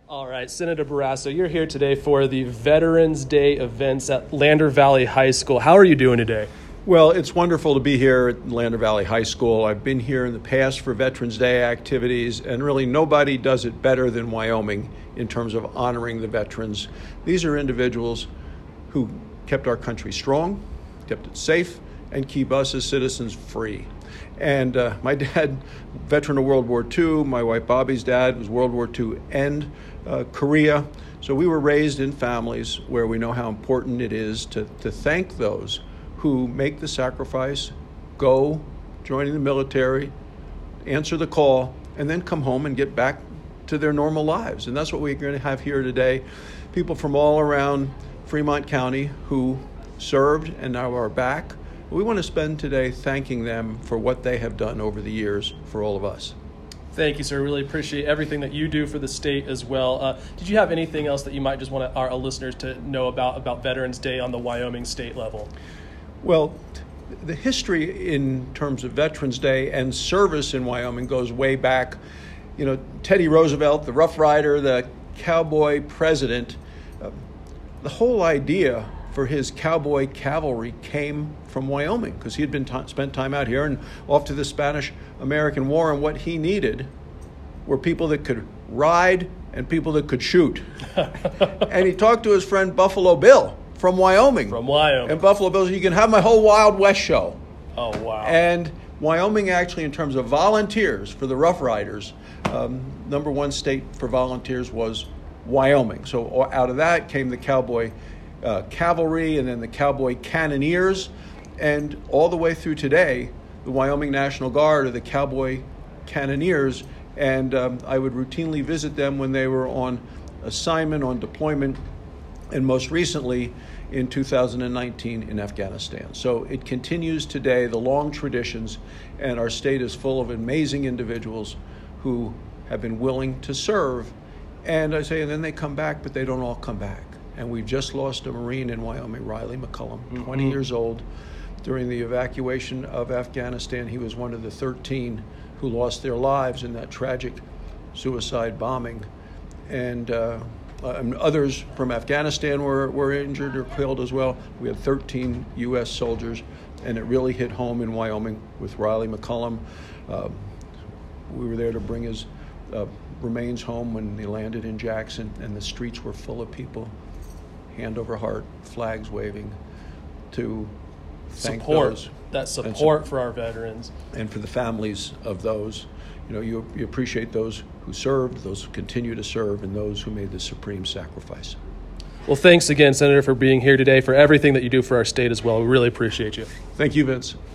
All right, Senator Barrasso, you're here today for the Veterans Day events at Lander Valley High School. How are you doing today? Well, it's wonderful to be here at Lander Valley High School. I've been here in the past for Veterans Day activities, and really nobody does it better than Wyoming in terms of honoring the veterans. These are individuals who kept our country strong, kept it safe, and keep us as citizens free. And my dad, veteran of World War II, my wife Bobby's dad was World War II and Korea. So we were raised in families where we know how important it is to thank those who make the sacrifice, go, joining the military, answer the call, and then come home and get back to their normal lives. And that's what we're going to have here today. People from all around Fremont County who served and now are back. We want to spend today thanking them for what they have done over the years for all of us. Thank you, sir. Really appreciate everything that you do for the state as well. Did you have anything else that you might just want our listeners to know about Veterans Day on the Wyoming state level? Well, the history in terms of Veterans Day and service in Wyoming goes way back. You know, Teddy Roosevelt, the Rough Rider, the cowboy president, the whole idea for his cowboy cavalry came from Wyoming because he had been spent time out here and off to the Spanish-American War, and what he needed were people that could ride and people that could shoot. And he talked to his friend Buffalo Bill from Wyoming. And Buffalo Bill said, "You can have my whole Wild West show." Oh, wow. And Wyoming actually, in terms of volunteers for the Rough Riders, number one state for volunteers was Wyoming. So out of that came the cowboy cavalry and then the cowboy cannoneers, and all the way through today, the Wyoming National Guard are the cowboy cannoneers. And I would routinely visit them when they were on assignment, on deployment, and most recently in 2019 in Afghanistan. So it continues today, the long traditions, and our state is full of amazing individuals who have been willing to serve. And I say, and then they come back, but they don't all come back. And we've just lost a Marine in Wyoming, Riley McCullum, 20 years old. During the evacuation of Afghanistan, he was one of the 13 who lost their lives in that tragic suicide bombing. And others from Afghanistan were injured or killed as well. We had 13 U.S. soldiers, and it really hit home in Wyoming with Riley McCullum. We were there to bring his remains home when he landed in Jackson, and the streets were full of people, hand over heart, flags waving, to thank those. That support for our veterans. And for the families of those. You know, you appreciate those who served, those who continue to serve, and those who made the supreme sacrifice. Well, thanks again, Senator, for being here today, for everything that you do for our state as well. We really appreciate you. Thank you, Vince.